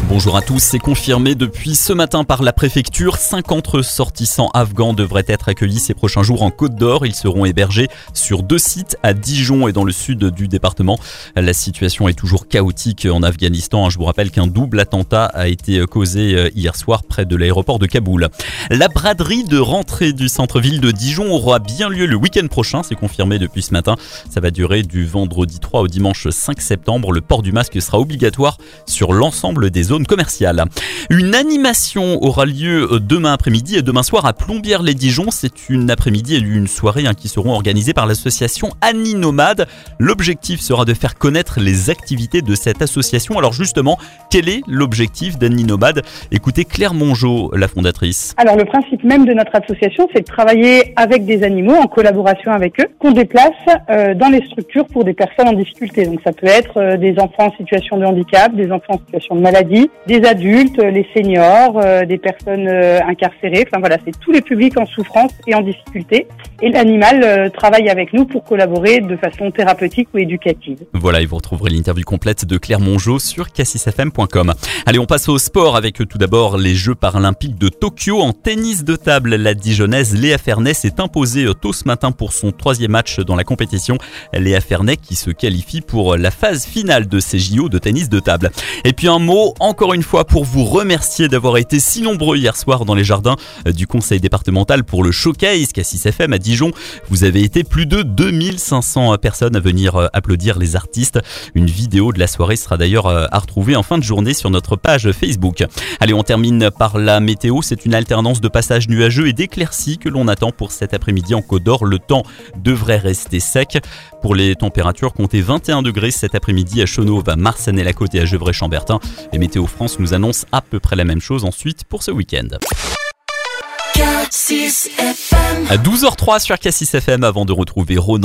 Bonjour à tous, c'est confirmé depuis ce matin par la préfecture. 50 ressortissants afghans devraient être accueillis ces prochains jours en Côte d'Or. Ils seront hébergés sur 2 sites à Dijon et dans le sud du département. La situation est toujours chaotique en Afghanistan. Je vous rappelle qu'un double attentat a été causé hier soir près de l'aéroport de Kaboul. La braderie de rentrée du centre-ville de Dijon aura bien lieu le week-end prochain. C'est confirmé depuis ce matin. Ça va durer du vendredi 3 au dimanche 5 septembre. Le port du masque sera obligatoire sur l'ensemble des zones commerciales. Une animation aura lieu demain après-midi et demain soir à Plombières-les-Dijon. C'est une après-midi et une soirée qui seront organisées par l'association Annie Nomade. L'objectif sera de faire connaître les activités de cette association. Alors justement, quel est l'objectif d'Annie Nomade ? Écoutez Claire Mongeau, la fondatrice. Alors le principe même de notre association, c'est de travailler avec des animaux, en collaboration avec eux, qu'on déplace dans les structures pour des personnes en difficulté. Donc ça peut être des enfants en situation de handicap, des enfants en situation de maladie, des adultes, les seniors, des personnes incarcérées. Enfin voilà, c'est tous les publics en souffrance et en difficulté. Et l'animal travaille avec nous pour collaborer de façon thérapeutique ou éducative. Voilà, et vous retrouverez l'interview complète de Claire Mongeau sur cassisfm.com. Allez, on passe au sport avec tout d'abord les Jeux paralympiques de Tokyo. En tennis de table, la Dijonnaise Léa Fernet s'est imposée tôt ce matin pour son 3e match dans la compétition. Léa Fernet qui se qualifie pour la phase finale de ces JO de tennis de table. Et puis un mot encore une fois pour vous remercier d'avoir été si nombreux hier soir dans les jardins du conseil départemental pour le showcase Cassis FM à Dijon. Vous avez été plus de 2500 personnes à venir applaudir les artistes. Une vidéo de la soirée sera d'ailleurs à retrouver en fin de journée sur notre page Facebook. Allez, on termine par la météo. C'est une alternance de passages nuageux et d'éclaircies que l'on attend pour cet après-midi en Côte d'Or. Le temps devrait rester sec. Pour les températures, comptez 21 degrés cet après-midi à Chaunnauve, à Marsanne-et-la-Côte et à Gevrey-Chambertin. Et Météo France nous annonce à peu près la même chose ensuite pour ce week-end. À 12h03 sur Cassis FM avant de retrouver Ronan.